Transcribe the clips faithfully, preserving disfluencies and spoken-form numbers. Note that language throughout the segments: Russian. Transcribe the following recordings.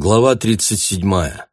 Глава тридцать седьмая.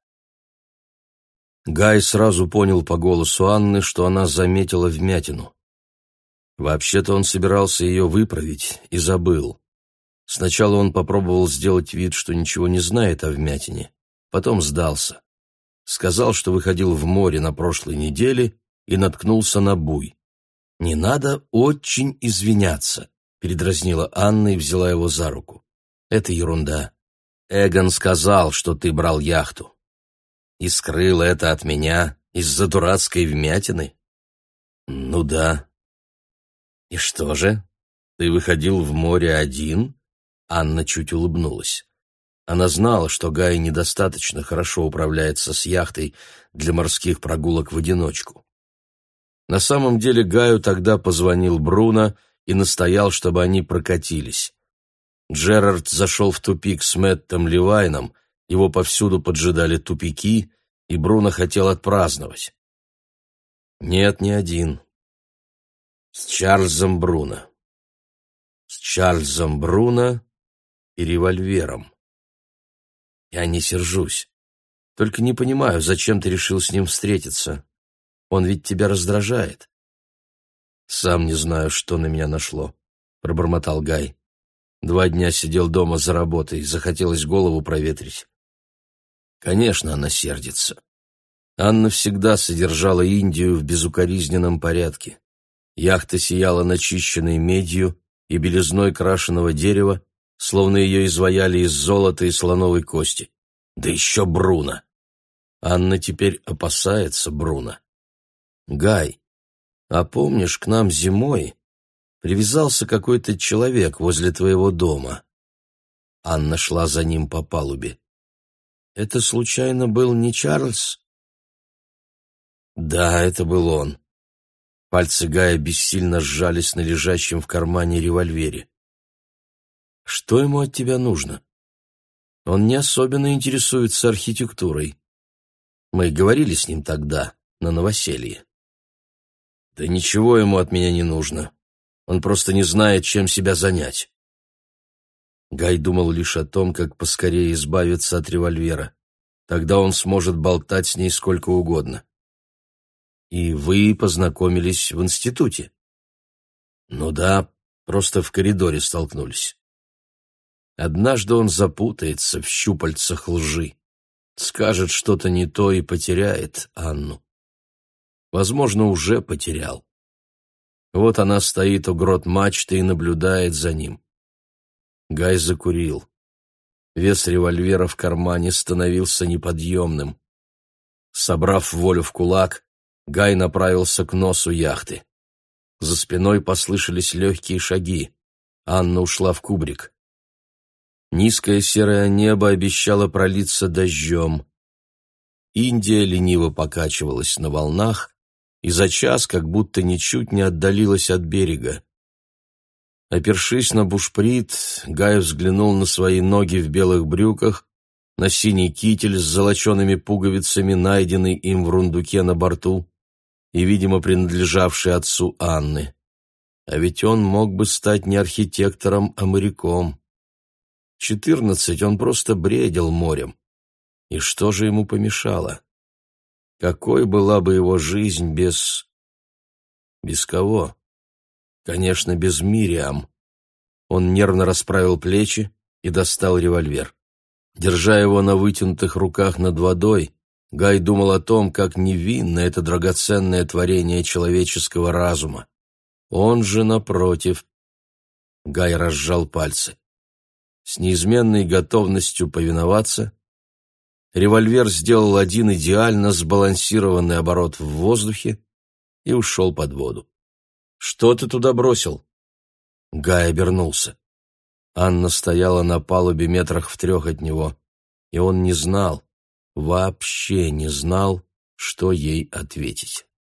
Гай сразу понял по голосу Анны, что она заметила вмятину. Вообще-то он собирался ее выправить и забыл. Сначала он попробовал сделать вид, что ничего не знает о вмятине, потом сдался. Сказал, что выходил в море на прошлой неделе и наткнулся на буй. «Не надо очень извиняться», — передразнила Анна и взяла его за руку. «Это ерунда. Эгон сказал, что ты брал яхту. И скрыл это от меня из-за дурацкой вмятины?» «Ну да». «И что же? Ты выходил в море один?» Анна чуть улыбнулась. Она знала, что Гай недостаточно хорошо управляется с яхтой для морских прогулок в одиночку. На самом деле Гаю тогда позвонил Бруно и настоял, чтобы они прокатились. Джерард зашел в тупик с Мэттом Левайном, его повсюду поджидали тупики, и Бруно хотел отпраздновать. Нет, не один. С Чарльзом Бруно. С Чарльзом Бруно и револьвером. Я не сержусь. Только не понимаю, зачем ты решил с ним встретиться. Он ведь тебя раздражает. Сам не знаю, что на меня нашло, пробормотал Гай. Два дня сидел дома за работой, захотелось голову проветрить. Конечно, она сердится. Анна всегда содержала Индию в безукоризненном порядке. Яхта сияла начищенной медью и белизной крашеного дерева, словно ее изваяли из золота и слоновой кости. Да еще Бруно. Анна теперь опасается Бруно. Гай, а помнишь, к нам зимой привязался какой-то человек возле твоего дома? Анна шла за ним по палубе. Это случайно был не Чарльз? Да, это был он. Пальцы Гая бессильно сжались на лежащем в кармане револьвере. Что ему от тебя нужно? Он не особенно интересуется архитектурой. Мы говорили с ним тогда, на новоселье. Да ничего ему от меня не нужно. Он просто не знает, чем себя занять. Гай думал лишь о том, как поскорее избавиться от револьвера. Тогда он сможет болтать с ней сколько угодно. И вы познакомились в институте? Ну да, просто в коридоре столкнулись. Однажды он запутается в щупальцах лжи, скажет что-то не то и потеряет Анну. Возможно, уже потерял. Вот она стоит у грот мачты и наблюдает за ним. Гай закурил. Вес револьвера в кармане становился неподъемным. Собрав волю в кулак, Гай направился к носу яхты. За спиной послышались легкие шаги. Анна ушла в кубрик. Низкое серое небо обещало пролиться дождем. Индия лениво покачивалась на волнах и за час как будто ничуть не отдалилась от берега. Опершись на бушприт, Гай взглянул на свои ноги в белых брюках, на синий китель с золочеными пуговицами, найденный им в рундуке на борту и, видимо, принадлежавший отцу Анны. А ведь он мог бы стать не архитектором, а моряком. Четырнадцать он просто бредил морем. И что же ему помешало? Какой была бы его жизнь без... Без кого? Конечно, без Мириам. Он нервно расправил плечи и достал револьвер. Держа его на вытянутых руках над водой, Гай думал о том, как невинно это драгоценное творение человеческого разума. Он же, напротив... Гай разжал пальцы. С неизменной готовностью повиноваться, револьвер сделал один идеально сбалансированный оборот в воздухе и ушел под воду. «Что ты туда бросил?» Гай обернулся. Анна стояла на палубе метрах в трех от него, и он не знал, вообще не знал, что ей ответить.